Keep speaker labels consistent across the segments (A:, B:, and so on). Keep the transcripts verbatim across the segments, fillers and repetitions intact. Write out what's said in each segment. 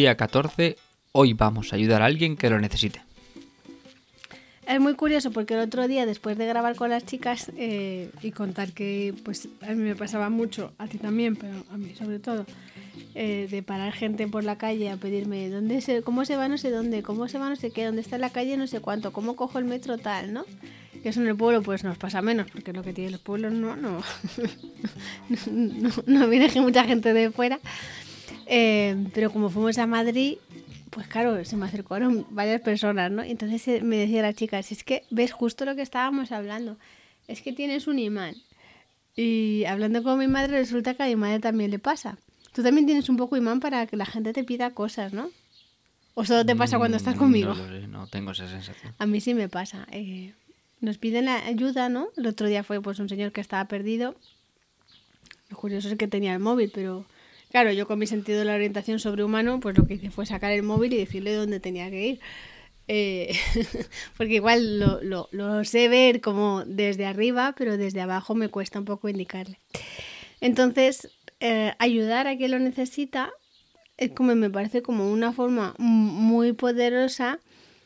A: día catorce, hoy vamos a ayudar a alguien que lo necesite.
B: Es muy curioso porque el otro día, después de grabar con las chicas eh, y contar que pues a mí me pasaba mucho, a ti también, pero a mí sobre todo, eh, de parar gente por la calle a pedirme dónde se, cómo se va no sé dónde, cómo se va no sé qué, dónde está la calle no sé cuánto, cómo cojo el metro tal, ¿no? Que eso en el pueblo pues nos pasa menos, porque lo que tienen los pueblos no, no, no, no, no viene mucha gente de fuera. Eh, pero como fuimos a Madrid, pues claro, se me acercaron varias personas, ¿no? Entonces eh, me decía la chica, si es que ves justo lo que estábamos hablando, es que tienes un imán. Y hablando con mi madre resulta que a mi madre también le pasa. Tú también tienes un poco imán para que la gente te pida cosas, ¿no? ¿O solo te pasa cuando estás conmigo?
A: No lo sé, no tengo esa sensación.
B: A mí sí me pasa. Eh, nos piden la ayuda, ¿no? El otro día fue pues un señor que estaba perdido. Lo curioso es que tenía el móvil, pero... Claro, yo con mi sentido de la orientación sobrehumano, pues lo que hice fue sacar el móvil y decirle dónde tenía que ir. Eh, porque igual lo, lo, lo sé ver como desde arriba, pero desde abajo me cuesta un poco indicarle. Entonces, eh, ayudar a quien lo necesita es como me parece como una forma muy poderosa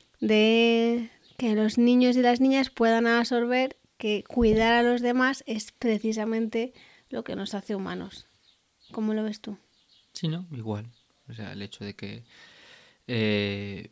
B: de que los niños y las niñas puedan absorber que cuidar a los demás es precisamente lo que nos hace humanos. ¿Cómo lo ves tú?
A: Sí, no, igual. O sea, el hecho de que eh,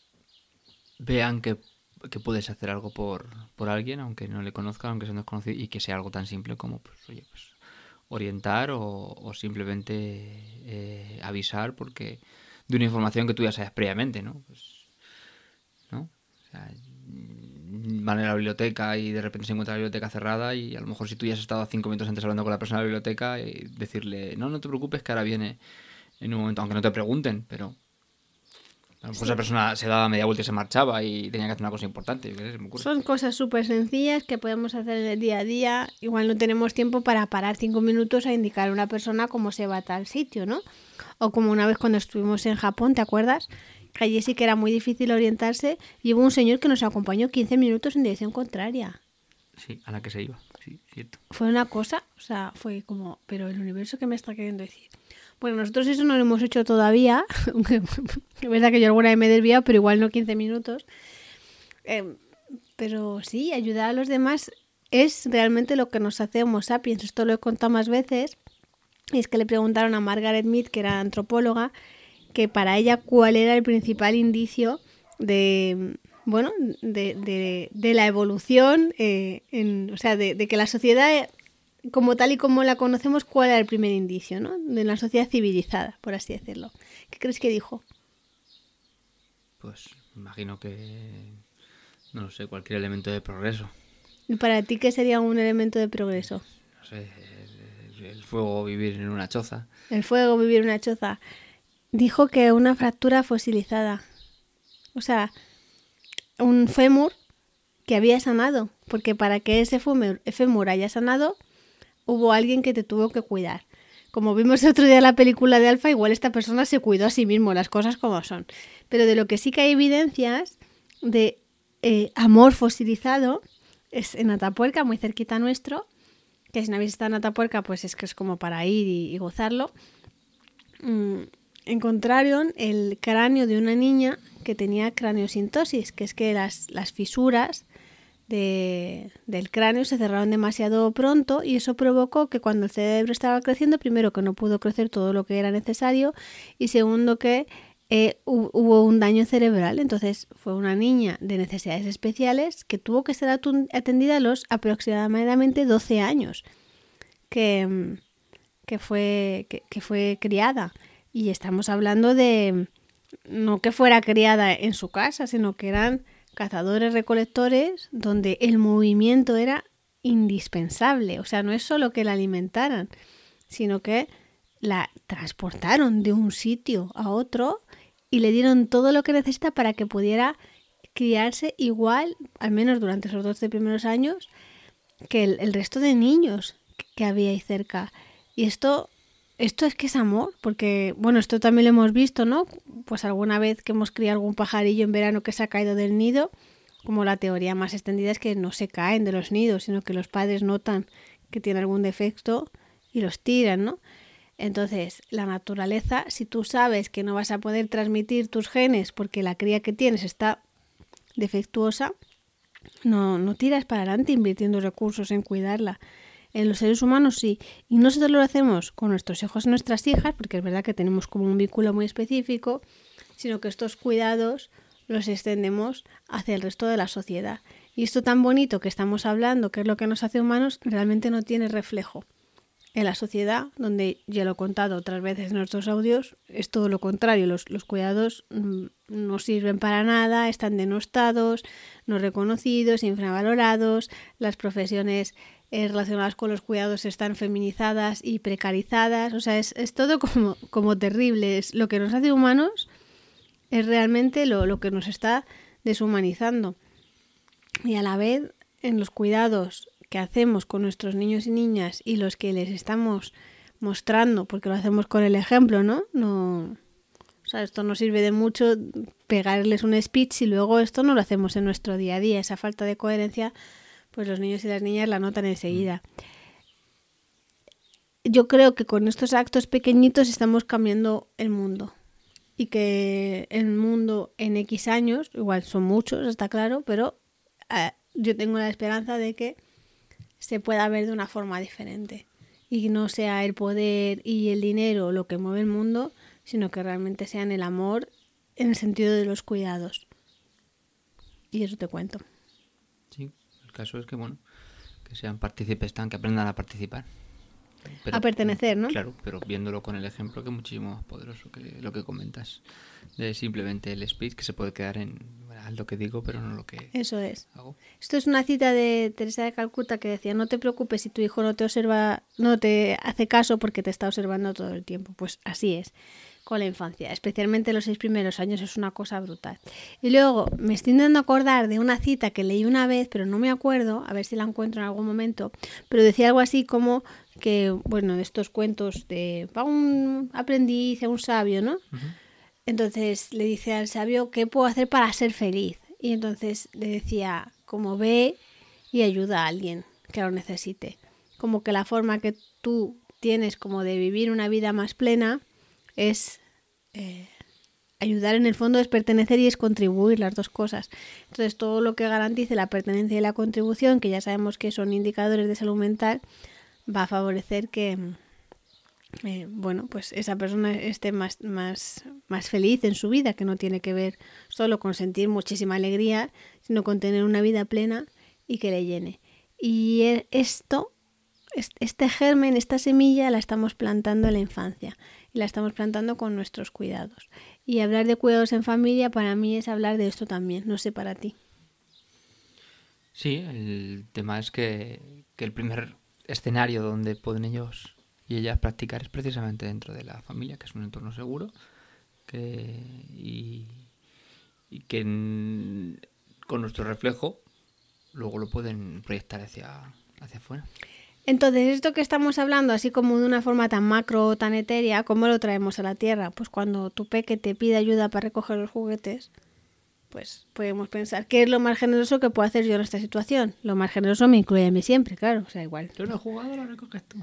A: vean que, que puedes hacer algo por, por alguien, aunque no le conozcan, aunque sea un desconocido, y que sea algo tan simple como, pues, oye, pues orientar o, o simplemente eh, avisar porque de una información que tú ya sabes previamente, ¿no? Pues, ¿no? O sea, van a la biblioteca y de repente se encuentra la biblioteca cerrada y a lo mejor si tú ya has estado cinco minutos antes hablando con la persona de la biblioteca y decirle, no, no te preocupes que ahora viene en un momento, aunque no te pregunten, pero a lo mejor sí. Esa persona se daba media vuelta y se marchaba y tenía que hacer una cosa importante. Yo qué sé, se me ocurre.
B: Son cosas súper sencillas que podemos hacer en el día a día. Igual no tenemos tiempo para parar cinco minutos a indicar a una persona cómo se va a tal sitio, ¿no? O como una vez cuando estuvimos en Japón, ¿te acuerdas? Que allí sí que era muy difícil orientarse y hubo un señor que nos acompañó quince minutos en dirección contraria.
A: Sí, a la que se iba, sí, cierto.
B: Fue una cosa, o sea, fue como, pero el universo, ¿qué me está queriendo decir? Bueno, nosotros eso no lo hemos hecho todavía, aunque es verdad que yo alguna vez me he desviado, pero igual no quince minutos. Eh, pero sí, ayudar a los demás es realmente lo que nos hace Homo sapiens. Esto lo he contado más veces. Y es que le preguntaron a Margaret Mead, que era antropóloga, que para ella cuál era el principal indicio de, bueno, de, de, de la evolución, eh, en, o sea, de, de que la sociedad como tal y como la conocemos, cuál era el primer indicio, ¿no? De la sociedad civilizada, por así decirlo. ¿Qué crees que dijo?
A: Pues imagino que, no lo sé, cualquier elemento de progreso.
B: ¿Y para ti qué sería un elemento de progreso?
A: No sé, el, el fuego, vivir en una choza.
B: El fuego, vivir en una choza. Dijo que una fractura fosilizada. O sea, un fémur que había sanado. Porque para que ese fémur, fémur haya sanado, hubo alguien que te tuvo que cuidar. Como vimos el otro día en la película de Alfa, igual esta persona se cuidó a sí mismo, las cosas como son. Pero de lo que sí que hay evidencias de eh, amor fosilizado es en Atapuerca, muy cerquita nuestro, que si no habéis estado en Atapuerca, pues es que es como para ir y, y gozarlo. Mm, encontraron el cráneo de una niña que tenía craniosintosis, que es que las, las fisuras de, del cráneo se cerraron demasiado pronto y eso provocó que cuando el cerebro estaba creciendo, primero que no pudo crecer todo lo que era necesario y segundo que eh, hubo un daño cerebral. Entonces fue una niña de necesidades especiales que tuvo que ser atendida a los aproximadamente doce años que, que, fue, que, que fue criada. Y estamos hablando de no que fuera criada en su casa, sino que eran cazadores recolectores donde el movimiento era indispensable. O sea, no es solo que la alimentaran, sino que la transportaron de un sitio a otro y le dieron todo lo que necesita para que pudiera criarse igual, al menos durante esos doce primeros años, que el, el resto de niños que había ahí cerca. Y esto, esto es que es amor, porque, bueno, esto también lo hemos visto, ¿no? Pues alguna vez que hemos criado algún pajarillo en verano que se ha caído del nido, como la teoría más extendida es que no se caen de los nidos, sino que los padres notan que tiene algún defecto y los tiran, ¿no? Entonces, la naturaleza, si tú sabes que no vas a poder transmitir tus genes porque la cría que tienes está defectuosa, no, no tiras para adelante invirtiendo recursos en cuidarla. En los seres humanos sí. Y no solo lo hacemos con nuestros hijos y nuestras hijas, porque es verdad que tenemos como un vínculo muy específico, sino que estos cuidados los extendemos hacia el resto de la sociedad. Y esto tan bonito que estamos hablando, que es lo que nos hace humanos, realmente no tiene reflejo en la sociedad, donde ya lo he contado otras veces en nuestros audios, es todo lo contrario. Los, los cuidados mmm, no sirven para nada, están denostados, no reconocidos, infravalorados, las profesiones eh, relacionadas con los cuidados están feminizadas y precarizadas, o sea, es, es todo como, como terrible. Es, lo que nos hace humanos es realmente lo, lo que nos está deshumanizando. Y a la vez, en los cuidados que hacemos con nuestros niños y niñas y los que les estamos mostrando, porque lo hacemos con el ejemplo, ¿no? No, o sea, esto no sirve de mucho pegarles un speech y luego esto no lo hacemos en nuestro día a día. Esa falta de coherencia, pues los niños y las niñas la notan enseguida. Yo creo que con estos actos pequeñitos estamos cambiando el mundo. Y que el mundo en X años, igual son muchos, está claro, pero eh, yo tengo la esperanza de que se pueda ver de una forma diferente y no sea el poder y el dinero lo que mueve el mundo, sino que realmente sean el amor en el sentido de los cuidados. Y eso te cuento.
A: Sí, el caso es que, bueno, que sean partícipes, tan, que aprendan a participar. Pero,
B: a pertenecer, ¿no?
A: Claro, pero viéndolo con el ejemplo, que es muchísimo más poderoso que lo que comentas. De simplemente el speech, que se puede quedar en lo que digo, pero no lo que
B: Eso es.
A: hago.
B: Esto es una cita de Teresa de Calcuta que decía: no te preocupes si tu hijo no te observa, no te hace caso porque te está observando todo el tiempo. Pues así es con la infancia, especialmente los seis primeros años, es una cosa brutal. Y luego me estoy intentando acordar de una cita que leí una vez, pero no me acuerdo, a ver si la encuentro en algún momento, pero decía algo así como que, bueno, de estos cuentos de va un aprendiz a un sabio, ¿no? Uh-huh. Entonces le dice al sabio: ¿qué puedo hacer para ser feliz? Y entonces le decía, como ve y ayuda a alguien que lo necesite. Como que la forma que tú tienes como de vivir una vida más plena es eh, ayudar, en el fondo es pertenecer y es contribuir, las dos cosas. Entonces todo lo que garantice la pertenencia y la contribución, que ya sabemos que son indicadores de salud mental, va a favorecer que eh, bueno, pues esa persona esté más, más, más feliz en su vida, que no tiene que ver solo con sentir muchísima alegría, sino con tener una vida plena y que le llene. Y esto, este germen, esta semilla la estamos plantando en la infancia y la estamos plantando con nuestros cuidados. Y hablar de cuidados en familia para mí es hablar de esto también, no sé para ti.
A: Sí, el tema es que, que el primer escenario donde pueden ellos y ellas practicar es precisamente dentro de la familia, que es un entorno seguro, que y, y que en, con nuestro reflejo luego lo pueden proyectar hacia, hacia afuera.
B: Entonces, esto que estamos hablando, así como de una forma tan macro o tan etérea, ¿cómo lo traemos a la tierra? Pues cuando tu peque te pide ayuda para recoger los juguetes, pues podemos pensar, ¿qué es lo más generoso que puedo hacer yo en esta situación? Lo más generoso me incluye a mí siempre, claro, o sea, igual.
A: Yo no he jugado, lo recoges tú.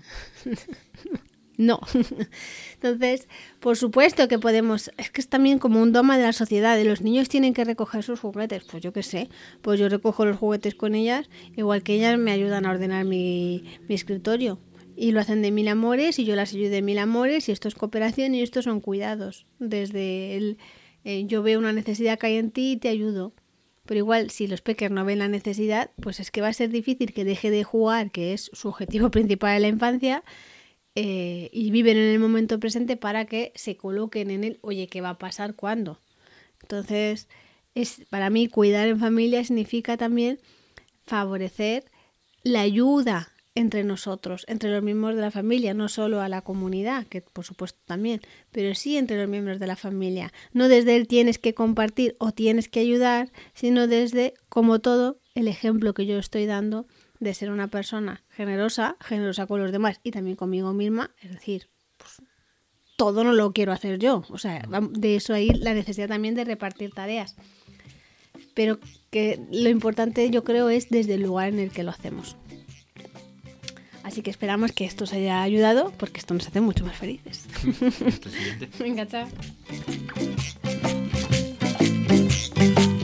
B: No. Entonces, por supuesto que podemos, es que es también como un dogma de la sociedad, de los niños tienen que recoger sus juguetes. Pues yo qué sé, pues yo recojo los juguetes con ellas, igual que ellas me ayudan a ordenar mi, mi escritorio. Y lo hacen de mil amores y yo las ayudo de mil amores y esto es cooperación y estos son cuidados. Desde el, eh, yo veo una necesidad que hay en ti y te ayudo. Pero igual, si los peques no ven la necesidad, pues es que va a ser difícil que deje de jugar, que es su objetivo principal en la infancia, eh, y viven en el momento presente para que se coloquen en el, oye, ¿qué va a pasar cuándo? Entonces, es, para mí, cuidar en familia significa también favorecer la ayuda entre nosotros, entre los miembros de la familia, no solo a la comunidad, que por supuesto también, pero sí entre los miembros de la familia. No desde el tienes que compartir o tienes que ayudar, sino desde, como todo, el ejemplo que yo estoy dando de ser una persona generosa, generosa con los demás y también conmigo misma, es decir, pues, todo no lo quiero hacer yo, o sea, de eso ahí la necesidad también de repartir tareas, pero que lo importante yo creo es desde el lugar en el que lo hacemos. Así que esperamos que esto os haya ayudado, porque esto nos hace mucho más felices.
A: Hasta el siguiente.
B: Venga, chao.